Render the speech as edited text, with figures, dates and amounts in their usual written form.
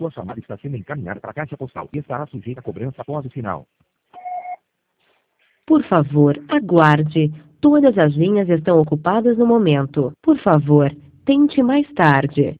Sua chamada está sendo encaminhada para a caixa postal e estará sujeita a cobrança após o sinal. Por favor, aguarde. Todas as linhas estão ocupadas no momento. Por favor, tente mais tarde.